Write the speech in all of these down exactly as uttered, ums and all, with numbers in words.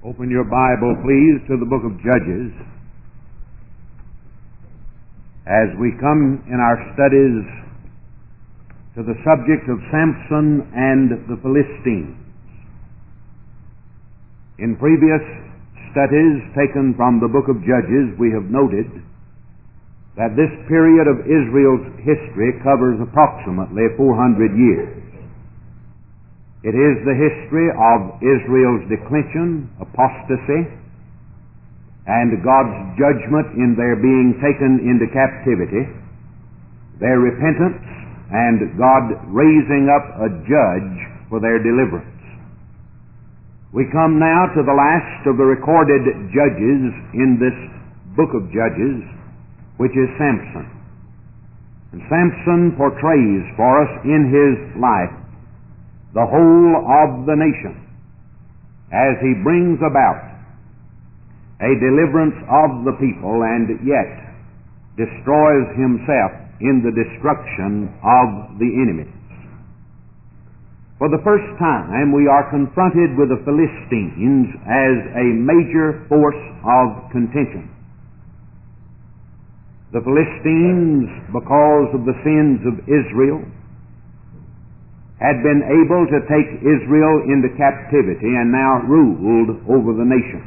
Open your Bible, please, to the book of Judges. As we come in our studies to the subject of Samson and the Philistines. In previous studies taken from the book of Judges, we have noted that this period of Israel's history covers approximately four hundred years. It is the history of Israel's declension, apostasy, and God's judgment in their being taken into captivity, their repentance, and God raising up a judge for their deliverance. We come now to the last of the recorded judges in this book of Judges, which is Samson. And Samson portrays for us in his life the whole of the nation as he brings about a deliverance of the people and yet destroys himself in the destruction of the enemies. For the first time, we are confronted with the Philistines as a major force of contention. The Philistines, because of the sins of Israel, had been able to take Israel into captivity and now ruled over the nation.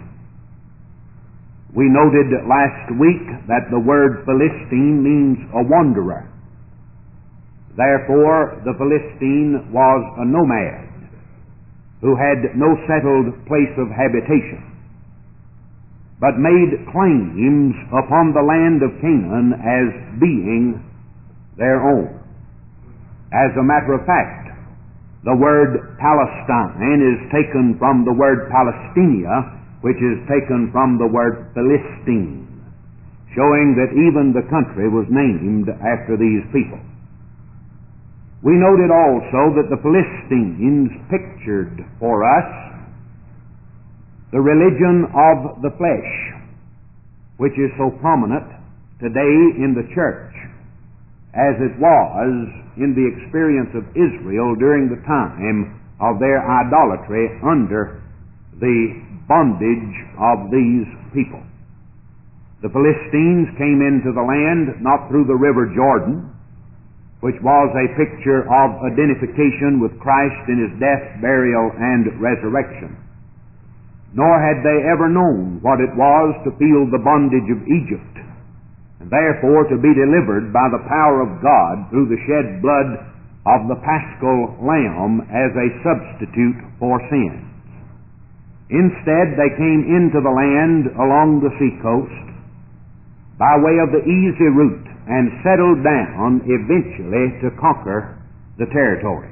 We noted last week that the word Philistine means a wanderer. Therefore, the Philistine was a nomad who had no settled place of habitation, but made claims upon the land of Canaan as being their own. As a matter of fact, the word Palestine is taken from the word Palestinia, which is taken from the word Philistine, showing that even the country was named after these people. We noted also that the Philistines pictured for us the religion of the flesh, which is so prominent today in the church, as it was in the experience of Israel during the time of their idolatry under the bondage of these people. The Philistines came into the land not through the river Jordan, which was a picture of identification with Christ in his death, burial, and resurrection. Nor had they ever known what it was to feel the bondage of Egypt, and therefore to be delivered by the power of God through the shed blood of the Paschal Lamb as a substitute for sins. Instead, they came into the land along the seacoast by way of the easy route and settled down eventually to conquer the territory.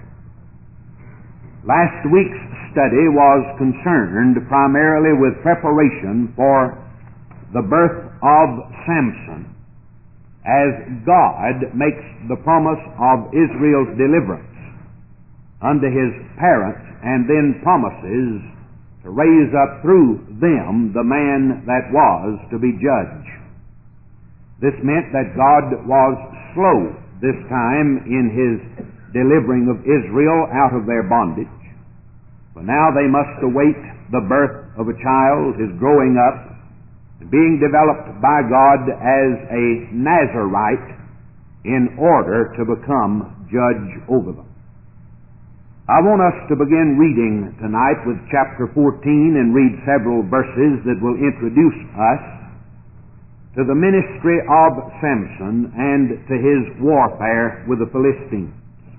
Last week's study was concerned primarily with preparation for the birth of Samson, as God makes the promise of Israel's deliverance unto his parents and then promises to raise up through them the man that was to be judge. This meant that God was slow this time in his delivering of Israel out of their bondage. But now they must await the birth of a child, his growing up, being developed by God as a Nazarite in order to become judge over them. I want us to begin reading tonight with chapter fourteen and read several verses that will introduce us to the ministry of Samson and to his warfare with the Philistines.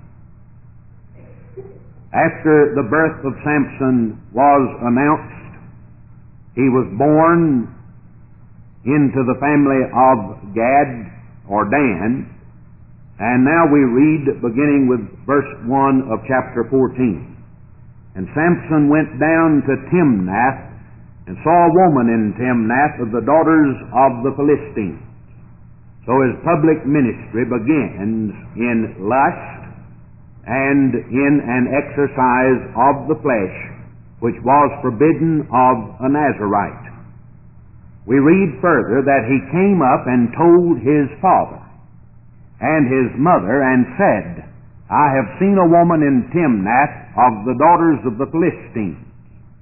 After the birth of Samson was announced, he was born into the family of Gad or Dan, and now we read beginning with verse one of chapter fourteen. And Samson went down to Timnath and saw a woman in Timnath of the daughters of the Philistines. So his public ministry begins in lust and in an exercise of the flesh, which was forbidden of a Nazarite. We read further that he came up and told his father and his mother and said, I have seen a woman in Timnath of the daughters of the Philistines.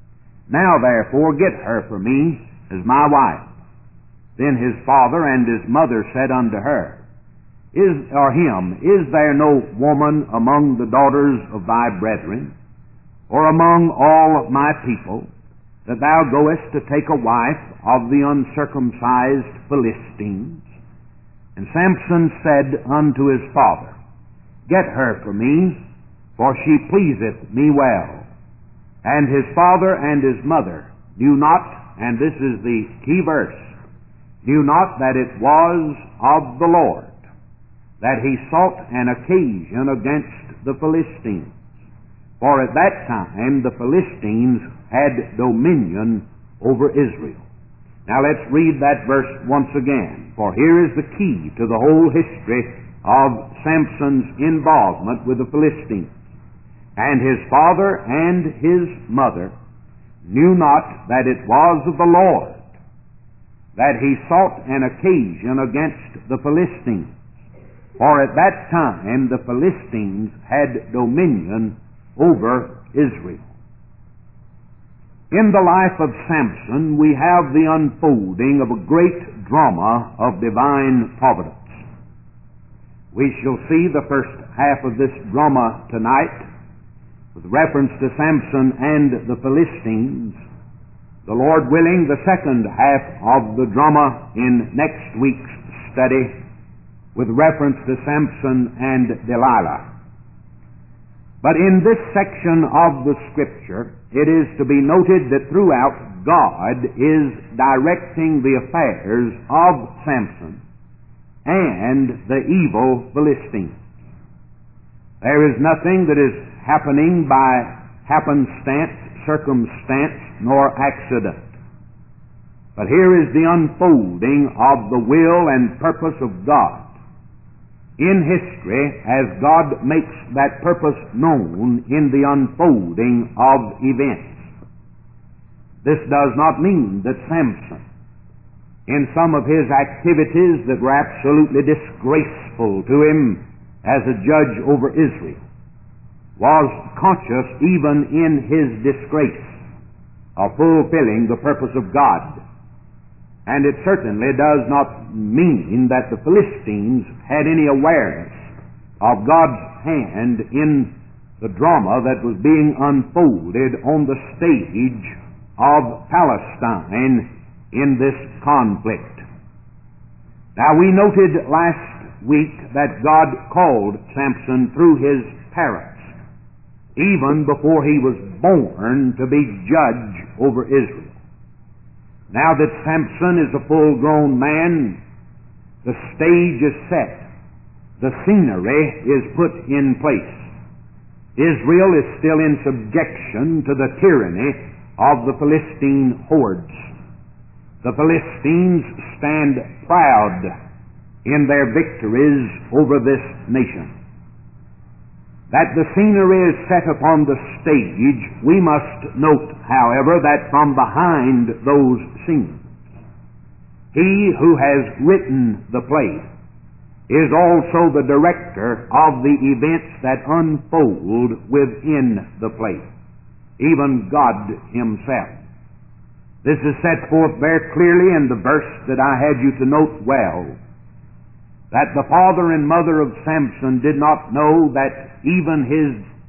Now therefore get her for me as my wife. Then his father and his mother said unto her, Is or him, Is there no woman among the daughters of thy brethren, or among all my people, that thou goest to take a wife of the uncircumcised Philistines? And Samson said unto his father, Get her for me, for she pleaseth me well. And his father and his mother knew not, and this is the key verse, knew not that it was of the Lord, that he sought an occasion against the Philistines. For at that time the Philistines had dominion over Israel. Now let's read that verse once again, for here is the key to the whole history of Samson's involvement with the Philistines. And his father and his mother knew not that it was of the Lord, that he sought an occasion against the Philistines. For at that time the Philistines had dominion over Israel. In the life of Samson, we have the unfolding of a great drama of divine providence. We shall see the first half of this drama tonight with reference to Samson and the Philistines. The Lord willing, the second half of the drama in next week's study with reference to Samson and Delilah. But in this section of the Scripture, it is to be noted that throughout God is directing the affairs of Samson and the evil Philistines. There is nothing that is happening by happenstance, circumstance, nor accident. But here is the unfolding of the will and purpose of God in history as God makes that purpose known in the unfolding of events. This does not mean that Samson, in some of his activities that were absolutely disgraceful to him as a judge over Israel, was conscious even in his disgrace of fulfilling the purpose of God. And it certainly does not mean that the Philistines had any awareness of God's hand in the drama that was being unfolded on the stage of Palestine in this conflict. Now, we noted last week that God called Samson through his parents, even before he was born, to be judge over Israel. Now that Samson is a full-grown man, the stage is set. The scenery is put in place. Israel is still in subjection to the tyranny of the Philistine hordes. The Philistines stand proud in their victories over this nation. That the scenery is set upon the stage, we must note, however, that from behind those scenes, he who has written the play is also the director of the events that unfold within the play, even God himself. This is set forth very clearly in the verse that I had you to note well, that the father and mother of Samson did not know that even his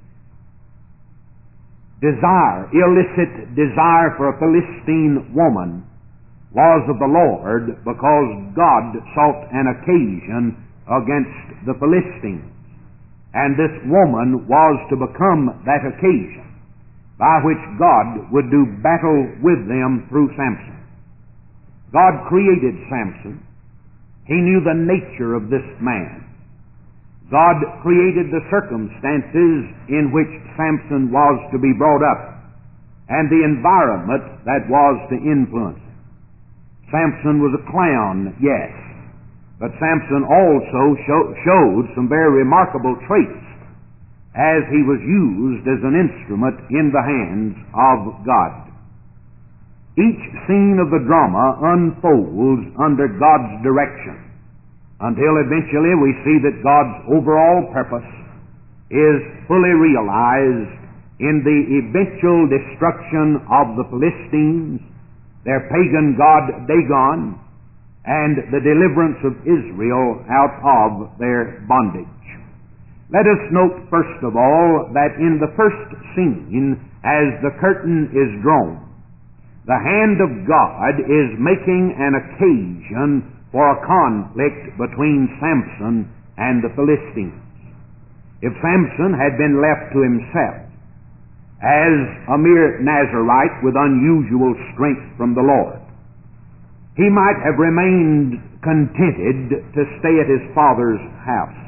desire, illicit desire for a Philistine woman was of the Lord, because God sought an occasion against the Philistines. And this woman was to become that occasion by which God would do battle with them through Samson. God created Samson. He knew the nature of this man. God created the circumstances in which Samson was to be brought up and the environment that was to influence him. Samson was a clown, yes, but Samson also show, showed some very remarkable traits as he was used as an instrument in the hands of God. Each scene of the drama unfolds under God's direction until eventually we see that God's overall purpose is fully realized in the eventual destruction of the Philistines, their pagan god Dagon, and the deliverance of Israel out of their bondage. Let us note first of all that in the first scene, as the curtain is drawn, the hand of God is making an occasion for a conflict between Samson and the Philistines. If Samson had been left to himself as a mere Nazarite with unusual strength from the Lord, he might have remained contented to stay at his father's house.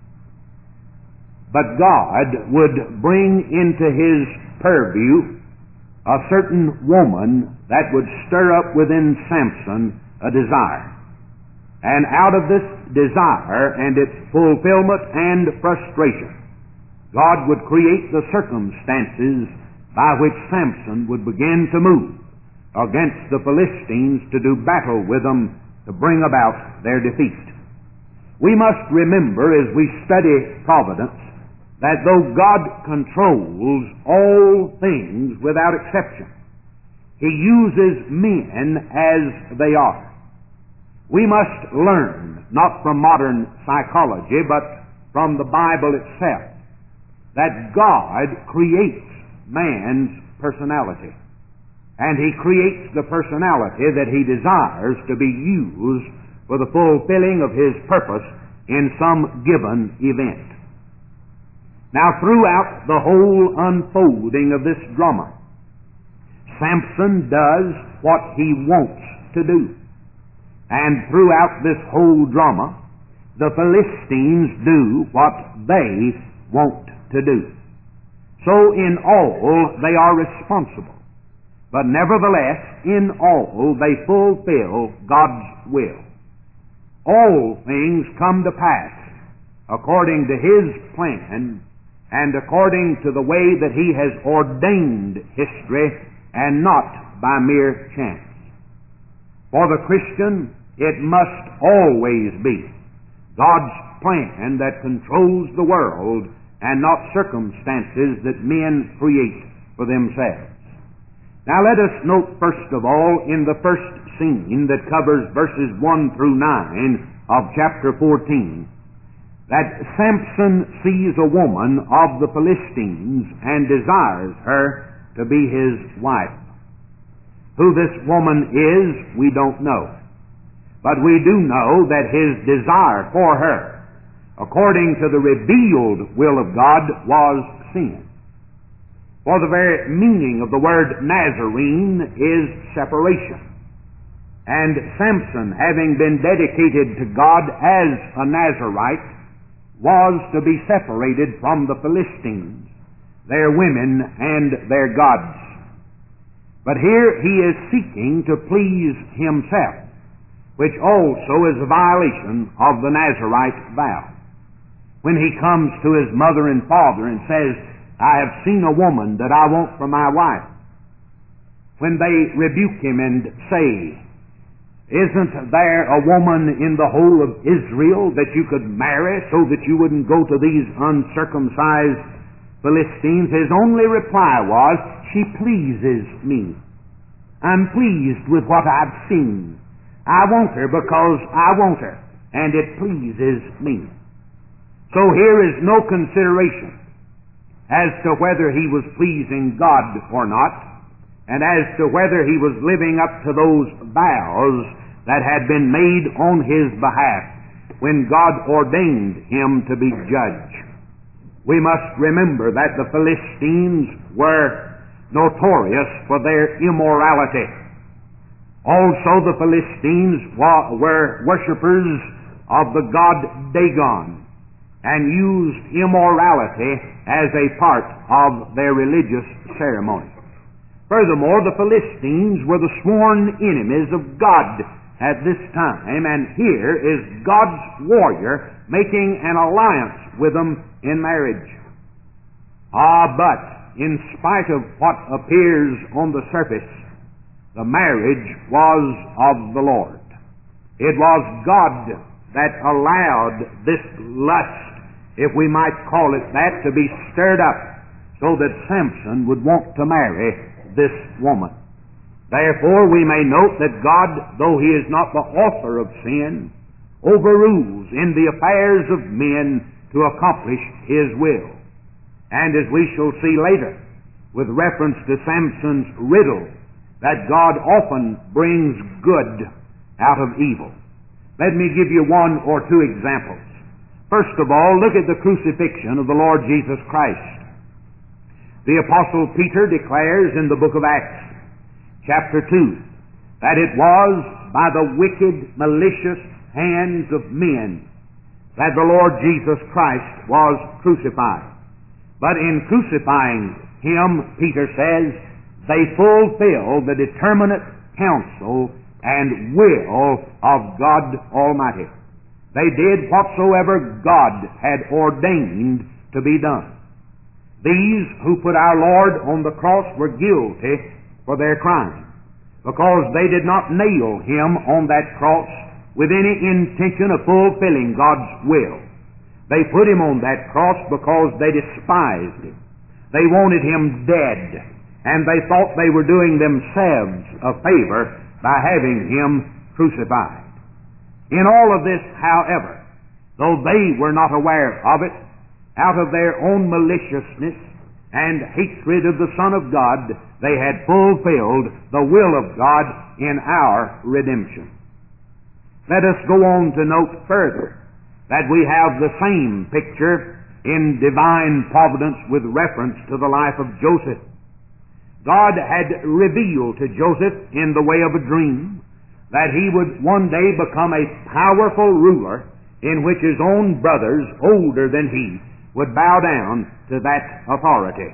But God would bring into his purview a certain woman that would stir up within Samson a desire. And out of this desire and its fulfillment and frustration, God would create the circumstances by which Samson would begin to move against the Philistines to do battle with them to bring about their defeat. We must remember as we study providence that though God controls all things without exception, He uses men as they are. We must learn, not from modern psychology, but from the Bible itself, that God creates man's personality. And He creates the personality that He desires to be used for the fulfilling of His purpose in some given event. Now, throughout the whole unfolding of this drama, Samson does what he wants to do. And throughout this whole drama, the Philistines do what they want to do. So in all, they are responsible. But nevertheless, in all, they fulfill God's will. All things come to pass according to His plan and according to the way that He has ordained history, and not by mere chance. For the Christian, it must always be God's plan that controls the world and not circumstances that men create for themselves. Now let us note first of all in the first scene that covers verses one through nine of chapter fourteen that Samson sees a woman of the Philistines and desires her to be his wife. Who this woman is, we don't know. But we do know that his desire for her, according to the revealed will of God, was sin. For the very meaning of the word Nazarene is separation. And Samson, having been dedicated to God as a Nazarite, was to be separated from the Philistines, their women, and their gods. But here he is seeking to please himself, which also is a violation of the Nazarite vow. When he comes to his mother and father and says, I have seen a woman that I want for my wife. When they rebuke him and say, isn't there a woman in the whole of Israel that you could marry so that you wouldn't go to these uncircumcised Philistines? His only reply was, she pleases me. I'm pleased with what I've seen. I want her because I want her, and it pleases me. So here is no consideration as to whether he was pleasing God or not, and as to whether he was living up to those vows that had been made on his behalf when God ordained him to be judge. We must remember that the Philistines were notorious for their immorality. Also, the Philistines were worshippers of the god Dagon and used immorality as a part of their religious ceremony. Furthermore, the Philistines were the sworn enemies of God at this time, and here is God's warrior making an alliance with them in marriage. Ah, but in spite of what appears on the surface, the marriage was of the Lord. It was God that allowed this lust, if we might call it that, to be stirred up, so that Samson would want to marry this woman. Therefore, we may note that God, though He is not the author of sin, overrules in the affairs of men to accomplish His will. And as we shall see later, with reference to Samson's riddle, that God often brings good out of evil. Let me give you one or two examples. First of all, look at the crucifixion of the Lord Jesus Christ. The Apostle Peter declares in the book of Acts, chapter two, that it was by the wicked, malicious hands of men that the Lord Jesus Christ was crucified. But in crucifying Him, Peter says, they fulfilled the determinate counsel and will of God Almighty. They did whatsoever God had ordained to be done. These who put our Lord on the cross were guilty for their crime, because they did not nail Him on that cross with any intention of fulfilling God's will. They put Him on that cross because they despised Him. They wanted Him dead, and they thought they were doing themselves a favor by having Him crucified. In all of this, however, though they were not aware of it, out of their own maliciousness and hatred of the Son of God, they had fulfilled the will of God in our redemption. Let us go on to note further that we have the same picture in divine providence with reference to the life of Joseph. God had revealed to Joseph in the way of a dream that he would one day become a powerful ruler in which his own brothers, older than he, would bow down to that authority.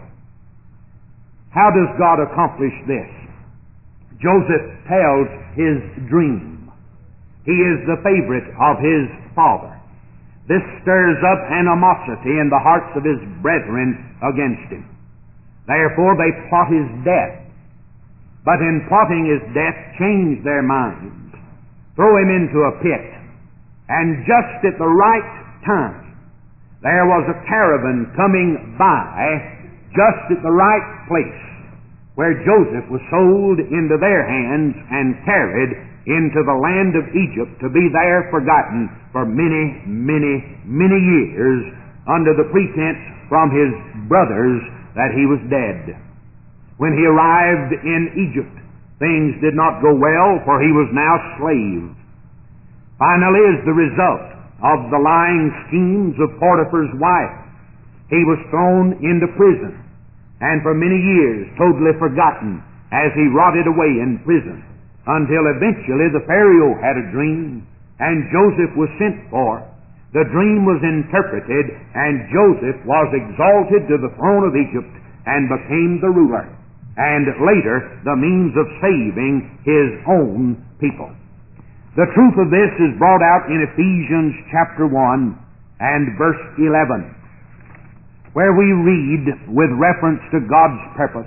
How does God accomplish this? Joseph tells his dream. He is the favorite of his father. This stirs up animosity in the hearts of his brethren against him. Therefore they plot his death. But in plotting his death, change their minds, throw him into a pit, and just at the right time, there was a caravan coming by just at the right place where Joseph was sold into their hands and carried into the land of Egypt to be there forgotten for many, many, many years under the pretense from his brothers that he was dead. When he arrived in Egypt, things did not go well, for he was now slave. Finally, as the result of the lying schemes of Potiphar's wife, he was thrown into prison, and for many years totally forgotten as he rotted away in prison, until eventually the Pharaoh had a dream, and Joseph was sent for. The dream was interpreted, and Joseph was exalted to the throne of Egypt and became the ruler, and later the means of saving his own people. The truth of this is brought out in Ephesians chapter one and verse eleven, where we read with reference to God's purpose,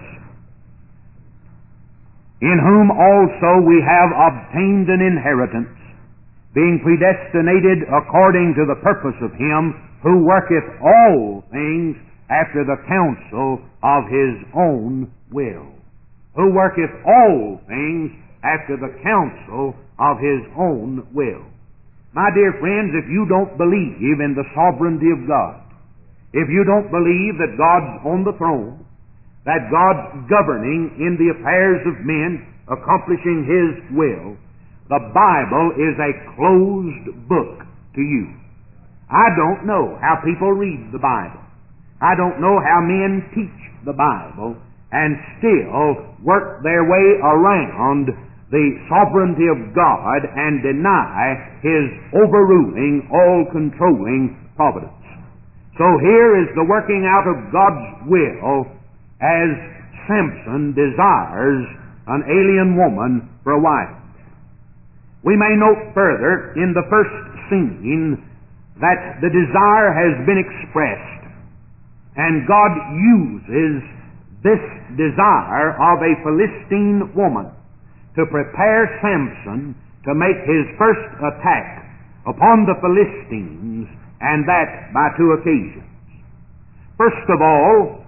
"In whom also we have obtained an inheritance, being predestinated according to the purpose of Him who worketh all things after the counsel of His own will." Who worketh all things after the counsel of His own will. My dear friends, if you don't believe in the sovereignty of God, if you don't believe that God's on the throne, that God's governing in the affairs of men, accomplishing His will, the Bible is a closed book to you. I don't know how people read the Bible. I don't know how men teach the Bible and still work their way around the sovereignty of God and deny His overruling, all-controlling providence. So here is the working out of God's will as Samson desires an alien woman for a wife. We may note further in the first scene that the desire has been expressed, and God uses this desire of a Philistine woman to prepare Samson to make his first attack upon the Philistines, and that by two occasions. First of all,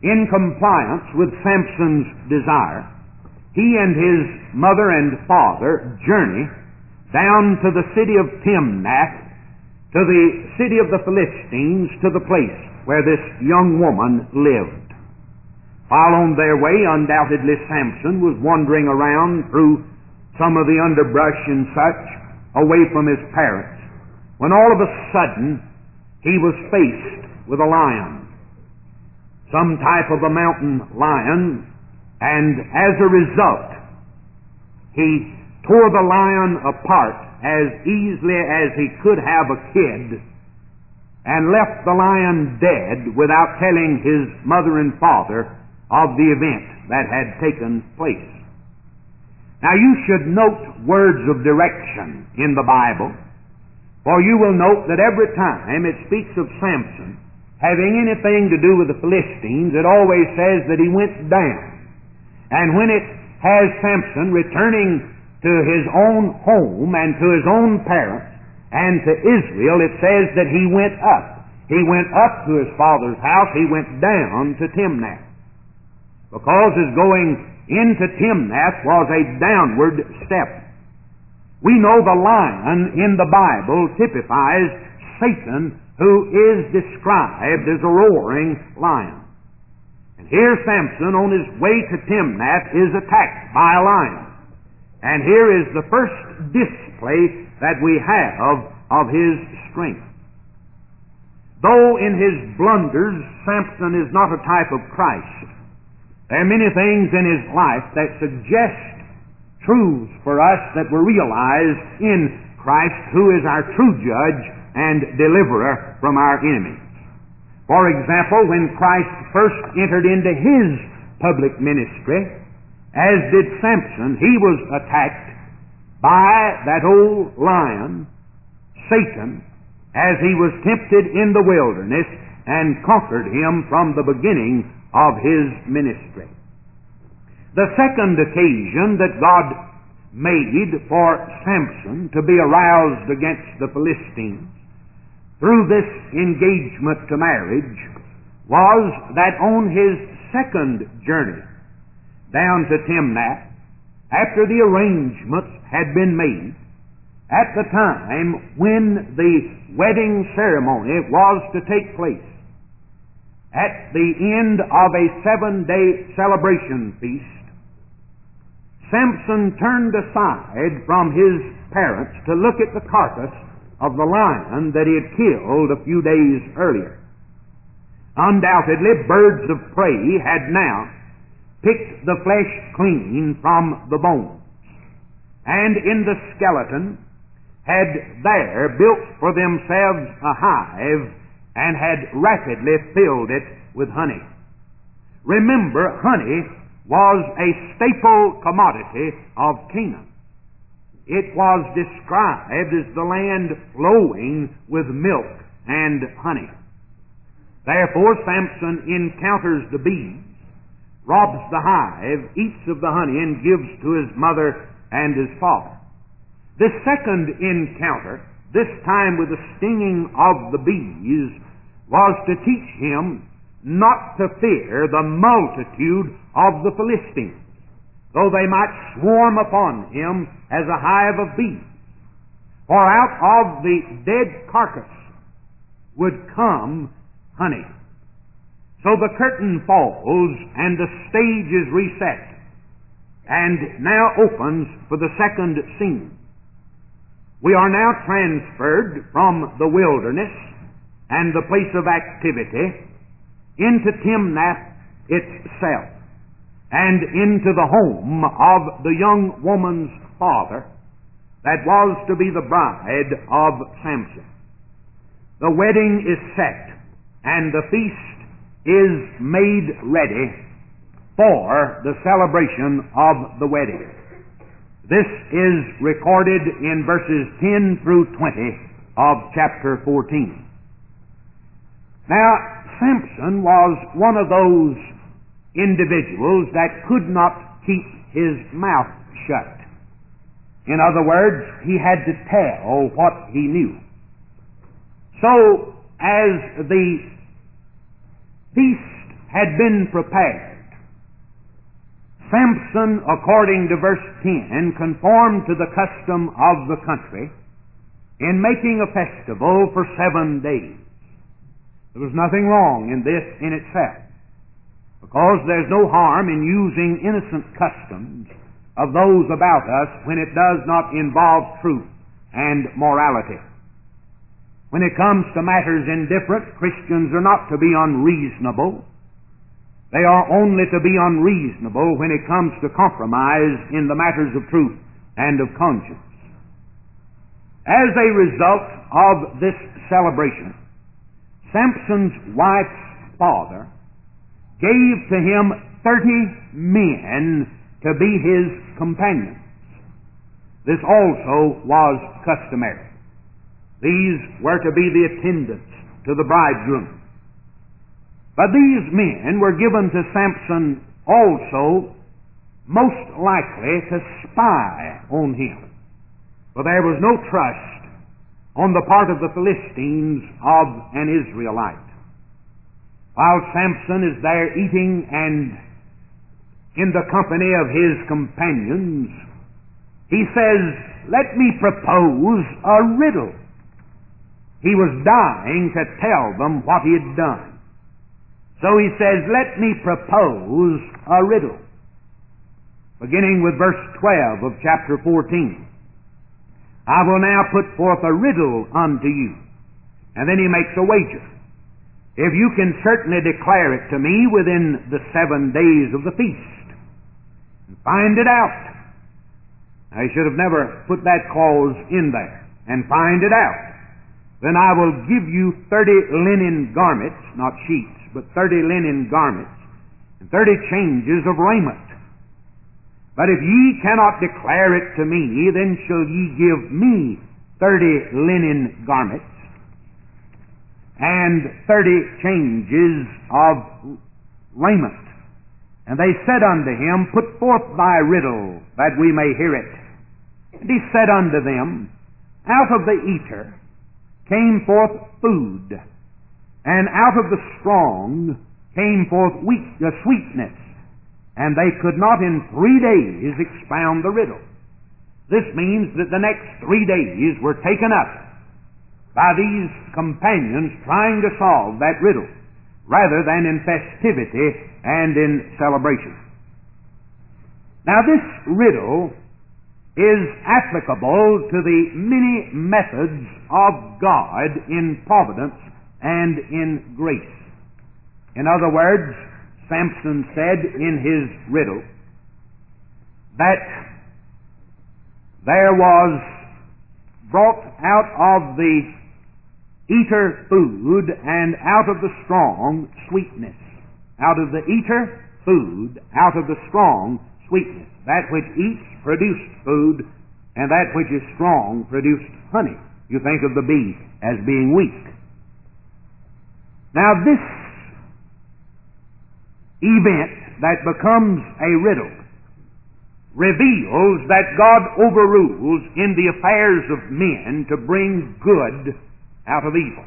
in compliance with Samson's desire, he and his mother and father journey down to the city of Timnath, to the city of the Philistines, to the place where this young woman lived. While on their way, undoubtedly Samson was wandering around through some of the underbrush and such, away from his parents, when all of a sudden he was faced with a lion, some type of a mountain lion, and as a result, he tore the lion apart as easily as he could have a kid, and left the lion dead without telling his mother and father of the event that had taken place. Now you should note words of direction in the Bible, for you will note that every time it speaks of Samson having anything to do with the Philistines, it always says that he went down. And when it has Samson returning to his own home and to his own parents and to Israel, it says that he went up. He went up to his father's house, he went down to Timnath. Because his going into Timnath was a downward step. We know the lion in the Bible typifies Satan, who is described as a roaring lion. And here Samson, on his way to Timnath, is attacked by a lion. And here is the first display that we have of his strength. Though in his blunders Samson is not a type of Christ, there are many things in his life that suggest truths for us that were realized in Christ, who is our true judge and deliverer from our enemies. For example, when Christ first entered into his public ministry, as did Samson, he was attacked by that old lion, Satan, as he was tempted in the wilderness and conquered him from the beginning of his ministry. The second occasion that God made for Samson to be aroused against the Philistines through this engagement to marriage was that on his second journey down to Timnath, after the arrangements had been made, at the time when the wedding ceremony was to take place, at the end of a seven-day celebration feast, Samson turned aside from his parents to look at the carcass of the lion that he had killed a few days earlier. Undoubtedly, birds of prey had now picked the flesh clean from the bones, and in the skeleton had there built for themselves a hive and had rapidly filled it with honey. Remember, honey was a staple commodity of Canaan. It was described as the land flowing with milk and honey. Therefore, Samson encounters the bees, robs the hive, eats of the honey, and gives to his mother and his father. The second encounter, this time with the stinging of the bees, was to teach him not to fear the multitude of the Philistines, though they might swarm upon him as a hive of bees. For out of the dead carcass would come honey. So the curtain falls and the stage is reset, and now opens for the second scene. We are now transferred from the wilderness and the place of activity into Timnath itself, and into the home of the young woman's father that was to be the bride of Samson. The wedding is set, and the feast is made ready for the celebration of the wedding. This is recorded in verses ten through twenty of chapter fourteen. Now, Samson was one of those individuals that could not keep his mouth shut. In other words, he had to tell what he knew. So, as the feast had been prepared. Samson, according to verse ten, conformed to the custom of the country in making a festival for seven days. There was nothing wrong in this in itself, because there's no harm in using innocent customs of those about us when it does not involve truth and morality. When it comes to matters indifferent, Christians are not to be unreasonable. They are only to be unreasonable when it comes to compromise in the matters of truth and of conscience. As a result of this celebration, Samson's wife's father gave to him thirty men to be his companions. This also was customary. These were to be the attendants to the bridegroom. But these men were given to Samson also most likely to spy on him, for there was no trust on the part of the Philistines of an Israelite. While Samson is there eating and in the company of his companions, he says, "Let me propose a riddle." He was dying to tell them what he had done. So he says, "Let me propose a riddle." Beginning with verse twelve of chapter fourteen. "I will now put forth a riddle unto you." And then he makes a wager. "If you can certainly declare it to me within the seven days of the feast, and find it out." I should have never put that clause in there. "And find it out. Then I will give you thirty linen garments," not sheets, but thirty linen garments, and thirty changes of raiment. "But if ye cannot declare it to me, then shall ye give me thirty linen garments, and thirty changes of raiment." And they said unto him, "Put forth thy riddle, that we may hear it." And he said unto them, "Out of the eater came forth food, and out of the strong came forth weak, uh, sweetness, and they could not in three days expound the riddle." This means that the next three days were taken up by these companions trying to solve that riddle, rather than in festivity and in celebration. Now this riddle is applicable to the many methods of God in providence and in grace. In other words, Samson said in his riddle that there was brought out of the eater food, and out of the strong sweetness. Out of the eater food, out of the strong sweetness. That which eats produced food, and that which is strong produced honey. You think of the bee as being weak. Now this event that becomes a riddle reveals that God overrules in the affairs of men to bring good out of evil.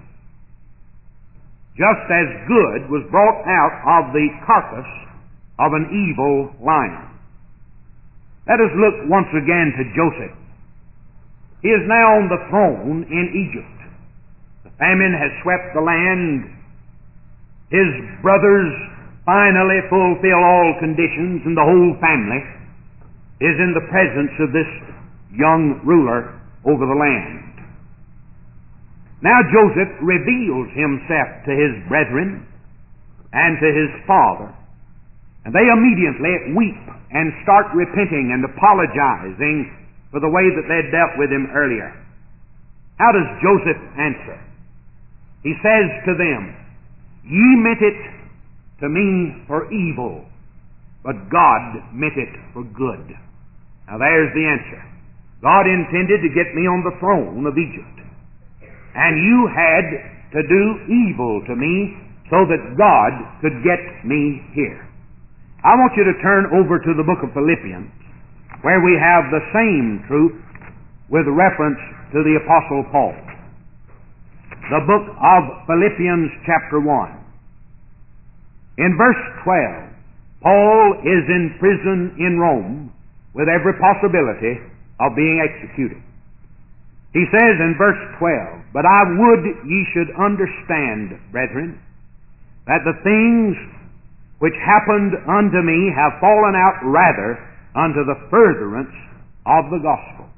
Just as good was brought out of the carcass of an evil lion. Let us look once again to Joseph. He is now on the throne in Egypt. The famine has swept the land. His brothers finally fulfill all conditions, and the whole family is in the presence of this young ruler over the land. Now Joseph reveals himself to his brethren and to his father, and they immediately weep and start repenting and apologizing for the way that they had dealt with him earlier. How does Joseph answer? He says to them, "Ye meant it to me for evil, but God meant it for good." Now there's the answer. God intended to get me on the throne of Egypt, and you had to do evil to me so that God could get me here. I want you to turn over to the book of Philippians, where we have the same truth with reference to the Apostle Paul. The book of Philippians chapter one. In verse twelve, Paul is in prison in Rome with every possibility of being executed. He says in verse twelve, "But I would ye should understand, brethren, that the things which happened unto me have fallen out rather unto the furtherance of the gospel,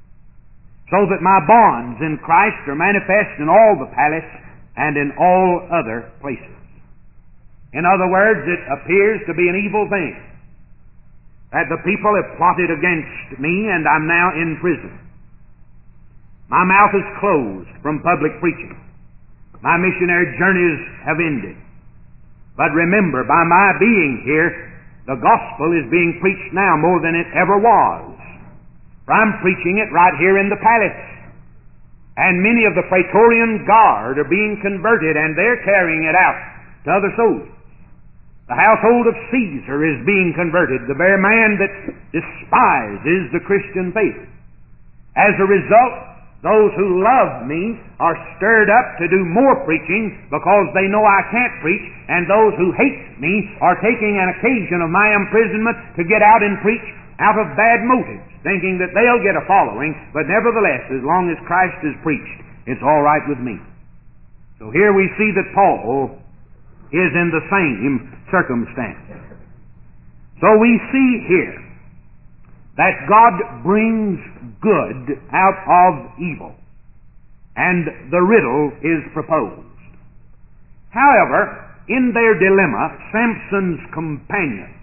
so that my bonds in Christ are manifest in all the palace and in all other places." In other words, it appears to be an evil thing that the people have plotted against me, and I'm now in prison. My mouth is closed from public preaching. My missionary journeys have ended. But remember, by my being here, the gospel is being preached now more than it ever was. For I'm preaching it right here in the palace. And many of the Praetorian Guard are being converted, and they're carrying it out to other soldiers. The household of Caesar is being converted, the very man that despises the Christian faith. As a result, those who love me are stirred up to do more preaching because they know I can't preach, and those who hate me are taking an occasion of my imprisonment to get out and preach out of bad motives, thinking that they'll get a following, but nevertheless, as long as Christ is preached, it's all right with me. So here we see that Paul is in the same circumstance. So we see here that God brings good out of evil, and the riddle is proposed. However, in their dilemma, Samson's companions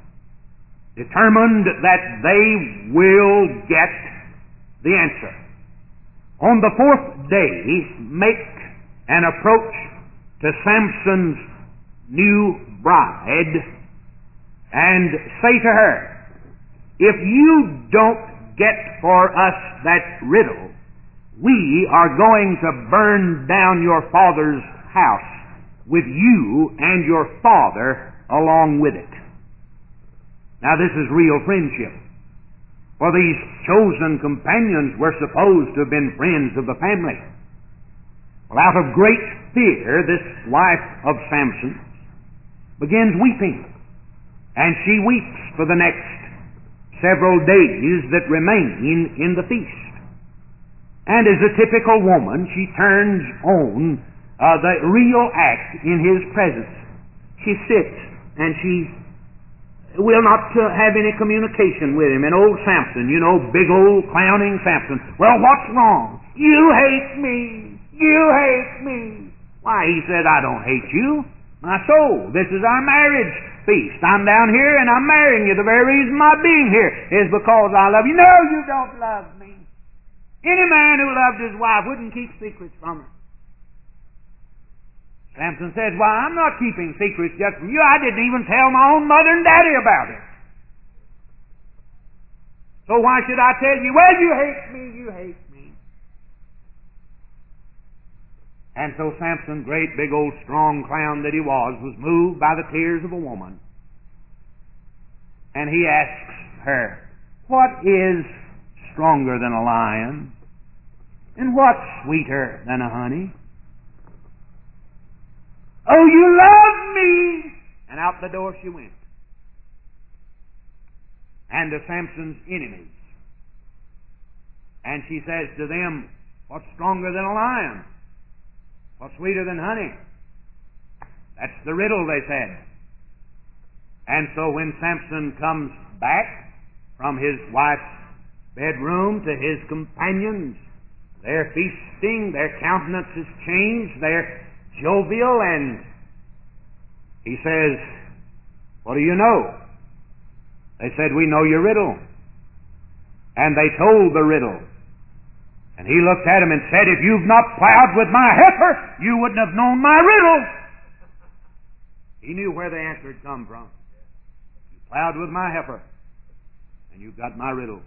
determined that they will get the answer. On the fourth day, make an approach to Samson's new bride and say to her, "If you don't get for us that riddle, we are going to burn down your father's house with you and your father along with it." Now this is real friendship, for these chosen companions were supposed to have been friends of the family. Well, out of great fear, this wife of Samson begins weeping, and she weeps for the next several days that remain in the feast. And as a typical woman, she turns on uh, the real act in his presence. She sits and she will not uh, have any communication with him. And old Samson, you know, big old clowning Samson. "Well, what's wrong? You hate me. You hate me." "Why," he said, "I don't hate you. My soul, this is our marriage feast. I'm down here and I'm marrying you. The very reason my being here is because I love you." "No, you don't love me. Any man who loved his wife wouldn't keep secrets from her." Samson says, "Why, I'm not keeping secrets just from you. I didn't even tell my own mother and daddy about it. So why should I tell you?" "Well, you hate me, you hate me." And so Samson, great big old strong clown that he was, was moved by the tears of a woman. And he asks her, "What is stronger than a lion? And what's sweeter than a honey?" "Oh, you love me!" And out the door she went. And to Samson's enemies. And she says to them, "What's stronger than a lion? What's sweeter than honey?" That's the riddle, they said. And so when Samson comes back from his wife's bedroom to his companions, they're feasting, their countenances change, they're jovial, and he says, "What do you know?" They said, "We know your riddle." And they told the riddle. And he looked at him and said, "If you've not plowed with my heifer, you wouldn't have known my riddle." He knew where the answer had come from. You plowed with my heifer, and you've got my riddle.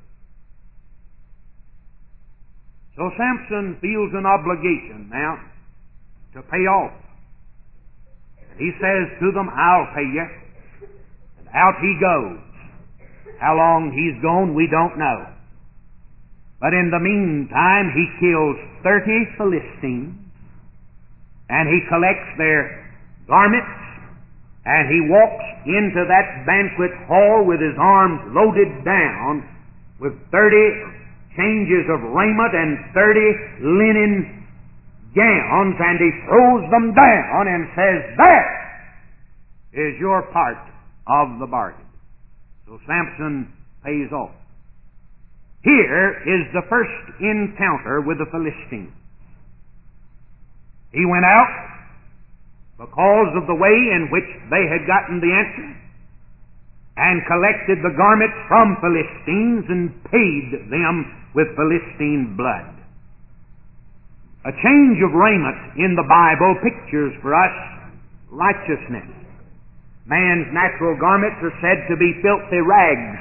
So Samson feels an obligation now to pay off. And he says to them, "I'll pay you." And out he goes. How long he's gone, we don't know. But in the meantime, he kills thirty Philistines, and he collects their garments and he walks into that banquet hall with his arms loaded down with thirty changes of raiment and thirty linen gowns, and he throws them down and says, "That is your part of the bargain." So Samson pays off. Here is the first encounter with the Philistines. He went out because of the way in which they had gotten the answer, and collected the garments from Philistines and paid them with Philistine blood. A change of raiment in the Bible pictures for us righteousness. Man's natural garments are said to be filthy rags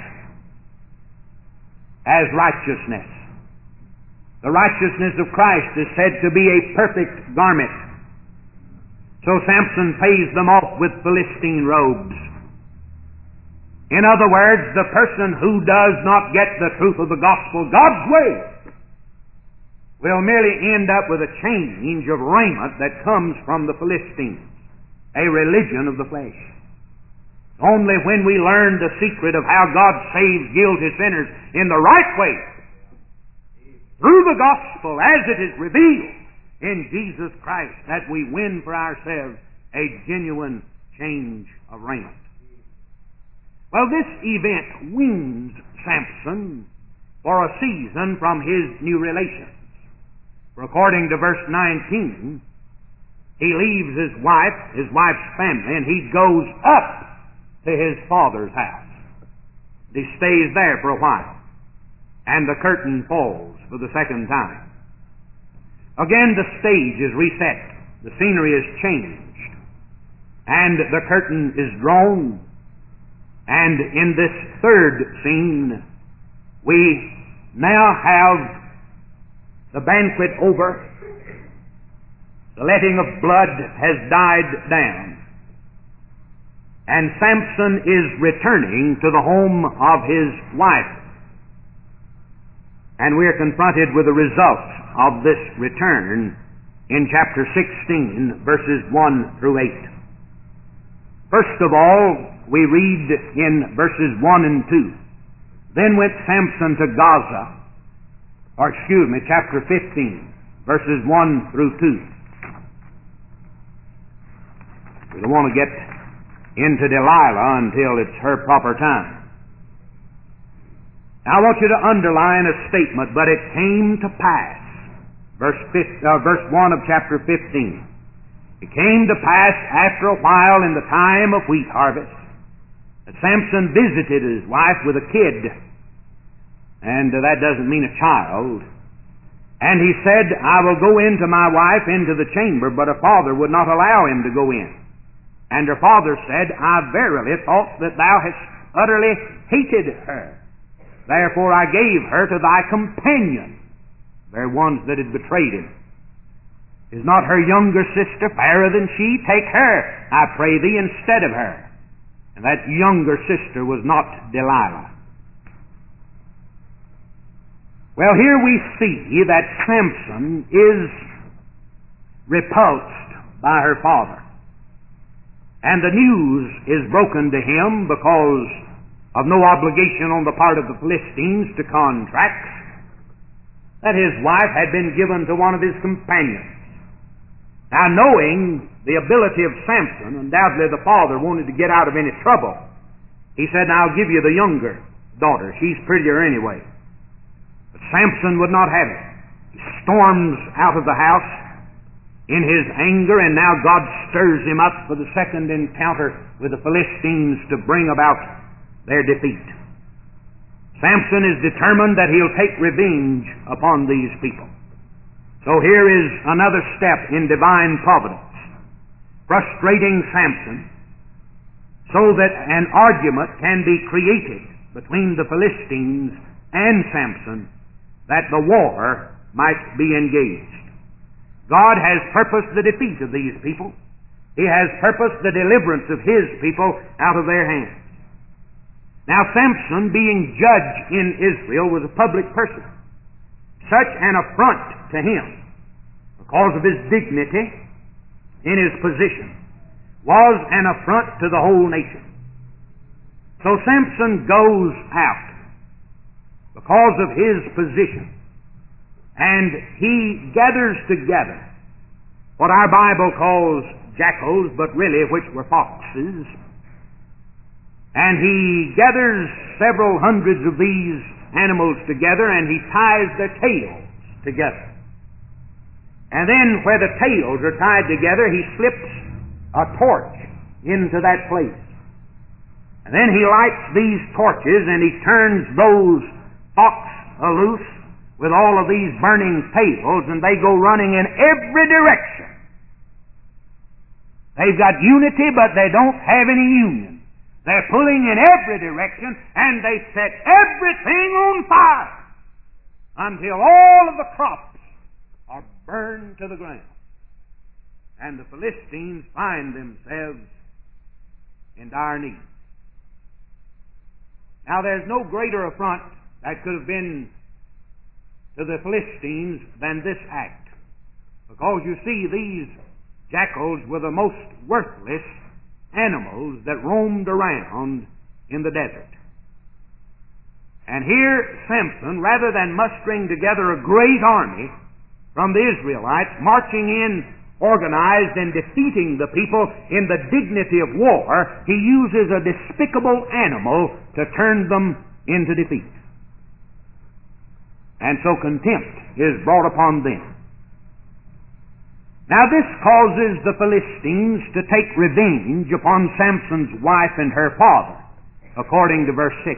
as righteousness. The righteousness of Christ is said to be a perfect garment. So Samson pays them off with Philistine robes. In other words, the person who does not get the truth of the gospel God's way will merely end up with a change of raiment that comes from the Philistines, a religion of the flesh. Only when we learn the secret of how God saves guilty sinners in the right way, through the gospel as it is revealed in Jesus Christ, that we win for ourselves a genuine change of raiment. Well, this event weans Samson for a season from his new relations. For according to verse nineteen, he leaves his wife, his wife's family, and he goes up to his father's house. He stays there for a while, and the curtain falls for the second time. Again, the stage is reset. The scenery is changed. And the curtain is drawn. And in this third scene, we now have the banquet over. The letting of blood has died down. And Samson is returning to the home of his wife. And we are confronted with the results of this return in chapter sixteen, verses one through eight. First of all, we read in verses one and two, "Then went Samson to Gaza," or excuse me, chapter fifteen, verses one through two. We don't want to get into Delilah until it's her proper time. Now I want you to underline a statement, "But it came to pass," verse, uh, verse one of chapter fifteen. "It came to pass after a while in the time of wheat harvest that Samson visited his wife with a kid," and uh, that doesn't mean a child. "And he said, I will go in to my wife into the chamber, but her father would not allow him to go in. And her father said, I verily thought that thou hast utterly hated her. Therefore I gave her to thy companion." They're ones that had betrayed him. "Is not her younger sister fairer than she? Take her, I pray thee, instead of her." And that younger sister was not Delilah. Well, here we see that Samson is repulsed by her father. And the news is broken to him because of no obligation on the part of the Philistines to contracts, that his wife had been given to one of his companions. Now, knowing the ability of Samson, undoubtedly the father wanted to get out of any trouble. He said, "Now I'll give you the younger daughter. She's prettier anyway." But Samson would not have it. He storms out of the house in his anger, and now God stirs him up for the second encounter with the Philistines to bring about their defeat. Samson is determined that he'll take revenge upon these people. So here is another step in divine providence, frustrating Samson so that an argument can be created between the Philistines and Samson, that the war might be engaged. God has purposed the defeat of these people. He has purposed the deliverance of His people out of their hands. Now, Samson, being judge in Israel, was a public person. Such an affront to him, because of his dignity in his position, was an affront to the whole nation. So Samson goes out because of his position, and he gathers together what our Bible calls jackals, but really which were foxes, and he gathers several hundreds of these animals together, and he ties their tails together. And then where the tails are tied together, he slips a torch into that place. And then he lights these torches, and he turns those foxes loose with all of these burning tails, and they go running in every direction. They've got unity, but they don't have any union. They're pulling in every direction, and they set everything on fire until all of the crops are burned to the ground. And the Philistines find themselves in dire need. Now, there's no greater affront that could have been to the Philistines than this act. Because you see, these jackals were the most worthless animals that roamed around in the desert. And here Samson, rather than mustering together a great army from the Israelites, marching in organized and defeating the people in the dignity of war, he uses a despicable animal to turn them into defeat. And so contempt is brought upon them. Now this causes the Philistines to take revenge upon Samson's wife and her father, according to verse six.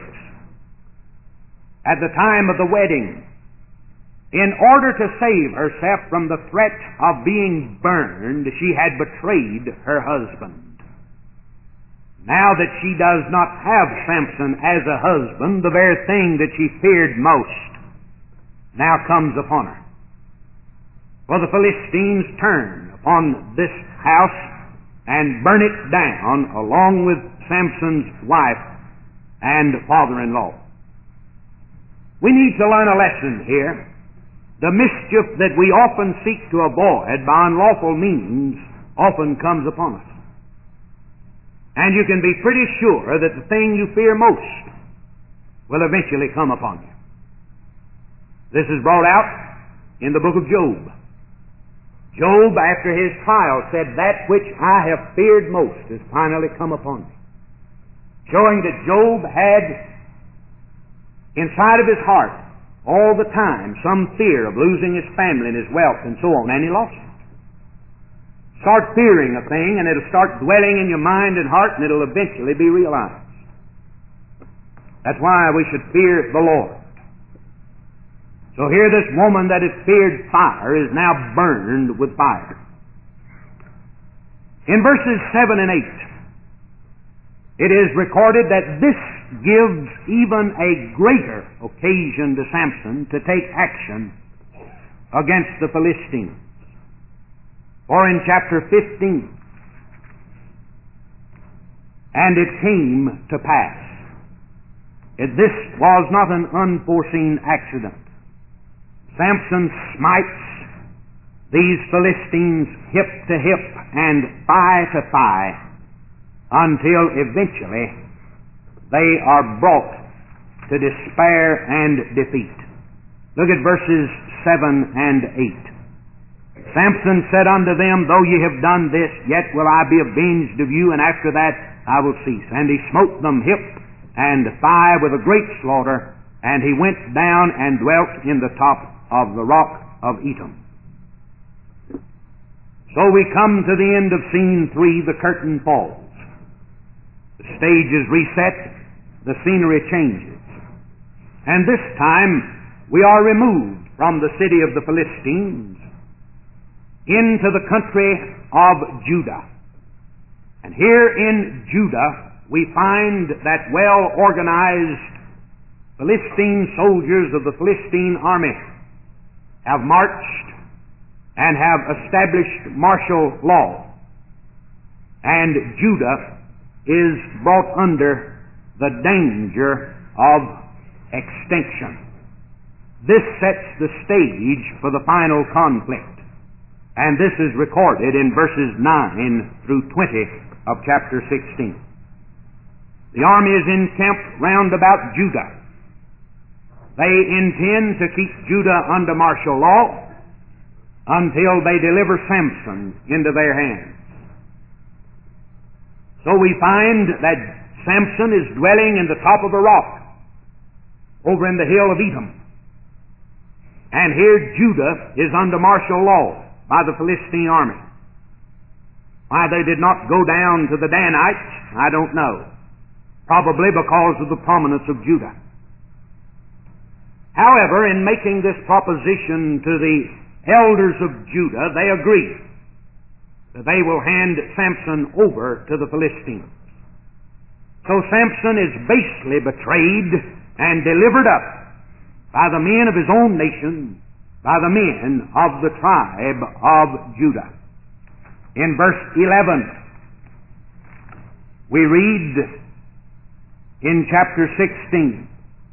At the time of the wedding, in order to save herself from the threat of being burned, she had betrayed her husband. Now that she does not have Samson as a husband, the very thing that she feared most now comes upon her. For the Philistines turn upon this house and burn it down along with Samson's wife and father-in-law. We need to learn a lesson here. The mischief that we often seek to avoid by unlawful means often comes upon us. And you can be pretty sure that the thing you fear most will eventually come upon you. This is brought out in the book of Job. Job, after his trial, said, "That which I have feared most has finally come upon me." Showing that Job had inside of his heart all the time some fear of losing his family and his wealth and so on, and he lost it. Start fearing a thing, and it'll start dwelling in your mind and heart, and it'll eventually be realized. That's why we should fear the Lord. So here this woman that had feared fire is now burned with fire. In verses seven and eight, it is recorded that this gives even a greater occasion to Samson to take action against the Philistines. For in chapter fifteen, "And it came to pass," it, this was not an unforeseen accident. Samson smites these Philistines hip to hip and thigh to thigh until eventually they are brought to despair and defeat. Look at verses seven and eight. "Samson said unto them, Though ye have done this, yet will I be avenged of you, and after that I will cease. And he smote them hip and thigh with a great slaughter, and he went down and dwelt in the top of the rock of Etam." So we come to the end of scene three. The curtain falls. The stage is reset. The scenery changes. And this time we are removed from the city of the Philistines into the country of Judah. And here in Judah we find that well-organized Philistine soldiers of the Philistine army have marched and have established martial law. And Judah is brought under the danger of extinction. This sets the stage for the final conflict. And this is recorded in verses nine through twenty of chapter sixteen. The army is encamped round about Judah. They intend to keep Judah under martial law until they deliver Samson into their hands. So we find that Samson is dwelling in the top of a rock over in the hill of Edom. And here Judah is under martial law by the Philistine army. Why they did not go down to the Danites, I don't know. Probably because of the prominence of Judah. However, in making this proposition to the elders of Judah, they agree that they will hand Samson over to the Philistines. So Samson is basely betrayed and delivered up by the men of his own nation, by the men of the tribe of Judah. In verse eleven, we read in chapter sixteen,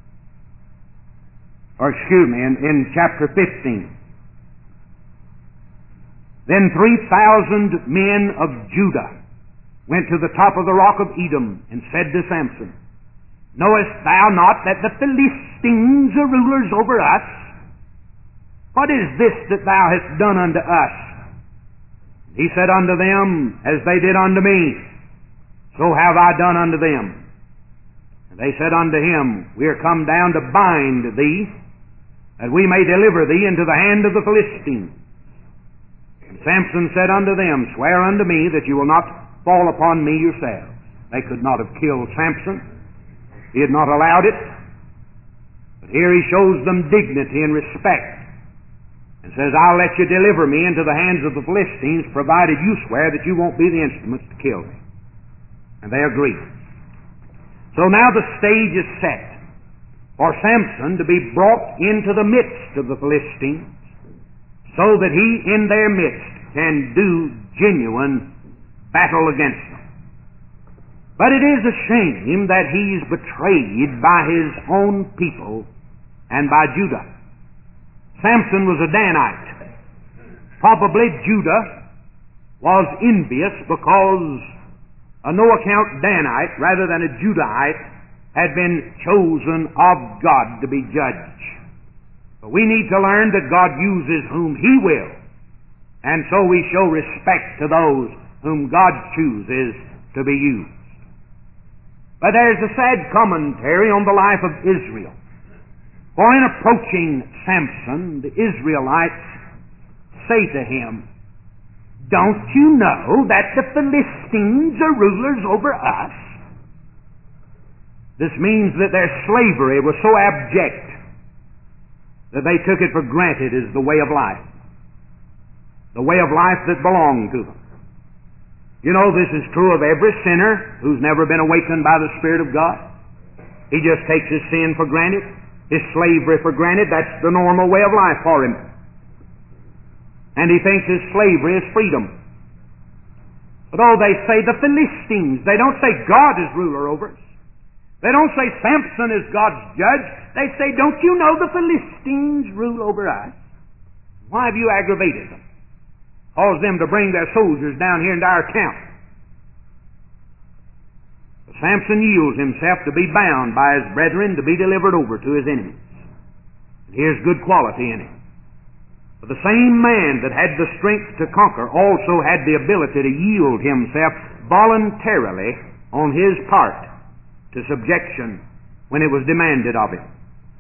or excuse me, in, in chapter fifteen, then three thousand men of Judah went to the top of the rock of Edom and said to Samson, Knowest thou not that the Philistines are rulers over us? What is this that thou hast done unto us? He said unto them, As they did unto me, so have I done unto them. And they said unto him, We are come down to bind thee, that we may deliver thee into the hand of the Philistines. And Samson said unto them, Swear unto me that you will not fall upon me yourselves. They could not have killed Samson. He had not allowed it. But here he shows them dignity and respect and says, I'll let you deliver me into the hands of the Philistines, provided you swear that you won't be the instruments to kill me. And they agreed. So now the stage is set for Samson to be brought into the midst of the Philistines so that he in their midst can do genuine battle against them. But it is a shame that he's betrayed by his own people and by Judah. Samson was a Danite. Probably Judah was envious because a no-account Danite, rather than a Judahite, had been chosen of God to be judge. But we need to learn that God uses whom He will, and so we show respect to those whom God chooses to be used. But there's a sad commentary on the life of Israel. For in approaching Samson, the Israelites say to him, Don't you know that the Philistines are rulers over us? This means that their slavery was so abject that they took it for granted as the way of life. The way of life that belonged to them. You know, this is true of every sinner who's never been awakened by the Spirit of God. He just takes his sin for granted, his slavery for granted. That's the normal way of life for him. And he thinks his slavery is freedom. But oh, they say the Philistines. They don't say God is ruler over us. They don't say Samson is God's judge. They say, don't you know the Philistines rule over us? Why have you aggravated them? Cause them to bring their soldiers down here into our camp. But Samson yields himself to be bound by his brethren to be delivered over to his enemies. And here's good quality in him. For the same man that had the strength to conquer also had the ability to yield himself voluntarily on his part to subjection when it was demanded of him.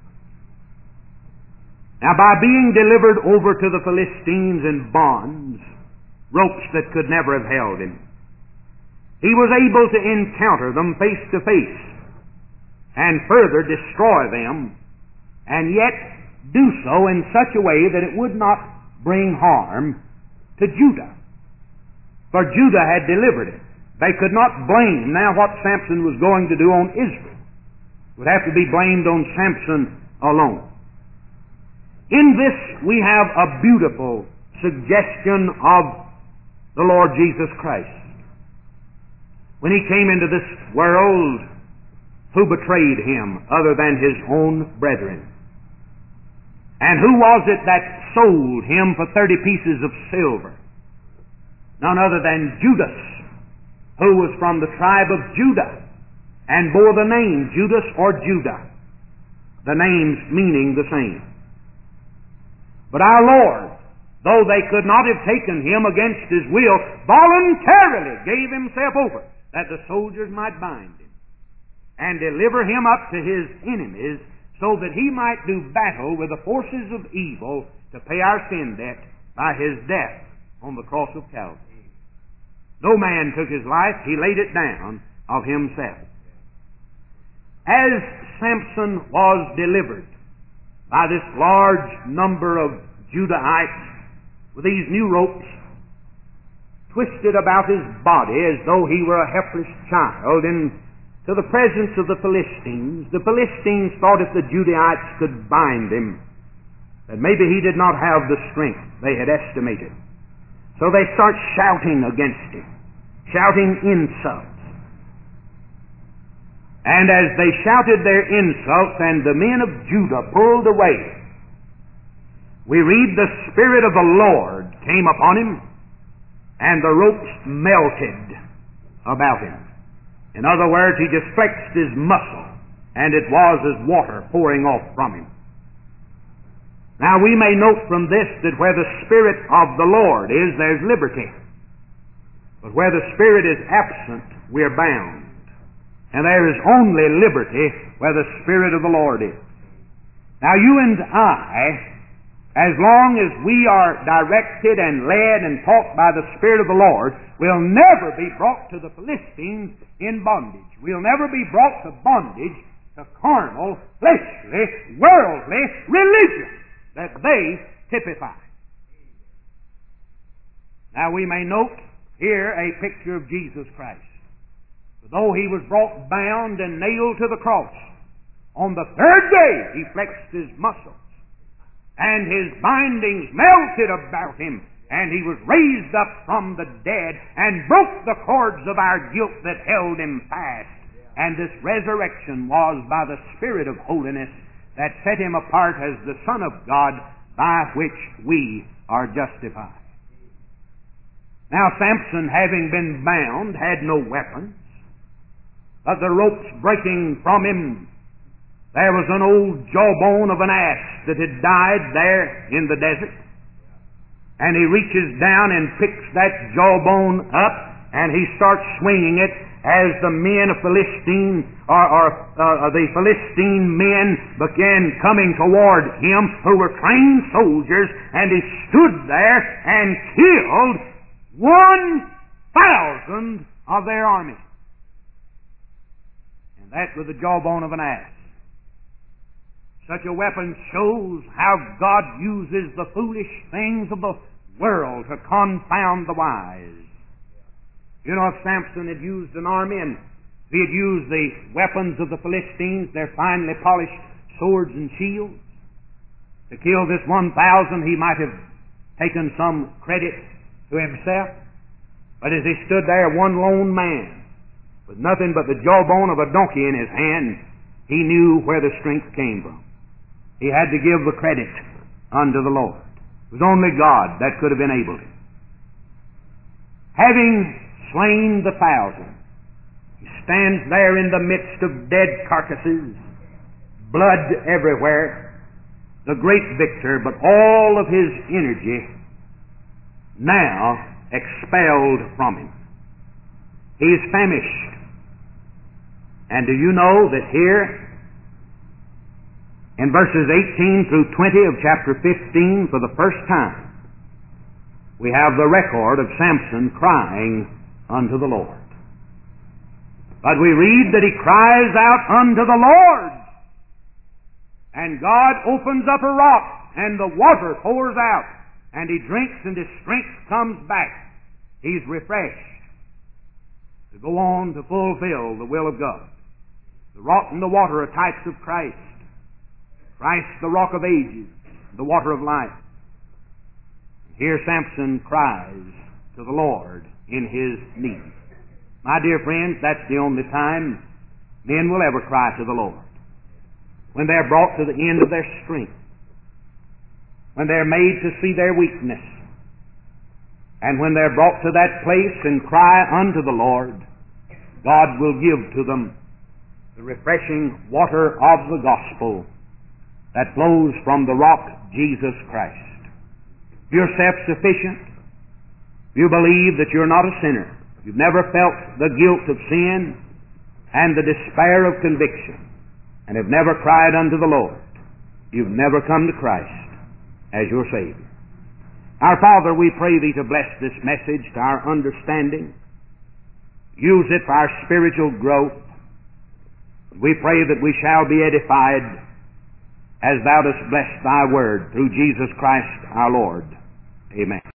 Now, by being delivered over to the Philistines in bonds, ropes that could never have held him, he was able to encounter them face to face and further destroy them, and yet do so in such a way that it would not bring harm to Judah. For Judah had delivered it. They could not blame now what Samson was going to do on Israel. It would have to be blamed on Samson alone. In this we have a beautiful suggestion of the Lord Jesus Christ. When He came into this world, who betrayed Him other than His own brethren? And who was it that sold Him for thirty pieces of silver? None other than Judas. who was from the tribe of Judah, and bore the name Judas or Judah, the names meaning the same. But our Lord, though they could not have taken him against his will, voluntarily gave himself over that the soldiers might bind him and deliver him up to his enemies, so that he might do battle with the forces of evil to pay our sin debt by his death on the cross of Calvary. No man took his life, he laid it down of himself. As Samson was delivered by this large number of Judahites with these new ropes twisted about his body as though he were a helpless child, and to the presence of the Philistines, the Philistines thought if the Judahites could bind him, that maybe he did not have the strength they had estimated. So they start shouting against him, shouting insults. And as they shouted their insults and the men of Judah pulled away, we read the Spirit of the Lord came upon him, and the ropes melted about him. In other words, he just flexed his muscle, and it was as water pouring off from him. Now we may note from this that where the Spirit of the Lord is, there's liberty. But where the Spirit is absent, we're bound. And there is only liberty where the Spirit of the Lord is. Now you and I, as long as we are directed and led and taught by the Spirit of the Lord, will never be brought to the Philistines in bondage. We'll never be brought to bondage to carnal, fleshly, worldly religion that they typify. Now we may note here a picture of Jesus Christ. Though he was brought bound and nailed to the cross, on the third day he flexed his muscles, and his bindings melted about him, and he was raised up from the dead and broke the cords of our guilt that held him fast. And this resurrection was by the Spirit of holiness that set him apart as the Son of God, by which we are justified. Now Samson, having been bound, had no weapons. But the ropes breaking from him, there was an old jawbone of an ass that had died there in the desert. And he reaches down and picks that jawbone up, and he starts swinging it as the men of Philistine, or, or uh, the Philistine men began coming toward him, who were trained soldiers, and he stood there and killed one thousand of their army. That with the jawbone of an ass. Such a weapon shows how God uses the foolish things of the world to confound the wise. You know, if Samson had used an army and if he had used the weapons of the Philistines, their finely polished swords and shields, to kill this one thousand, he might have taken some credit to himself. But as he stood there, one lone man, with nothing but the jawbone of a donkey in his hand, he knew where the strength came from. He had to give the credit unto the Lord. It was only God that could have enabled him. Having slain the thousand, he stands there in the midst of dead carcasses, blood everywhere, the great victor, but all of his energy now expelled from him. He is famished. And do you know that here, in verses eighteen through twenty of chapter fifteen, for the first time, we have the record of Samson crying unto the Lord. But we read that he cries out unto the Lord, and God opens up a rock, and the water pours out, and he drinks, and his strength comes back. He's refreshed to go on to fulfill the will of God. The rock and the water are types of Christ. Christ, the rock of ages, the water of life. Here Samson cries to the Lord in his need. My dear friends, that's the only time men will ever cry to the Lord. When they're brought to the end of their strength. When they're made to see their weakness. And when they're brought to that place and cry unto the Lord, God will give to them the refreshing water of the gospel that flows from the rock, Jesus Christ. If you're self-sufficient, if you believe that you're not a sinner, you've never felt the guilt of sin and the despair of conviction, and have never cried unto the Lord, you've never come to Christ as your Savior. Our Father, we pray Thee to bless this message to our understanding. Use it for our spiritual growth. We pray that we shall be edified as Thou dost bless Thy Word through Jesus Christ our Lord. Amen.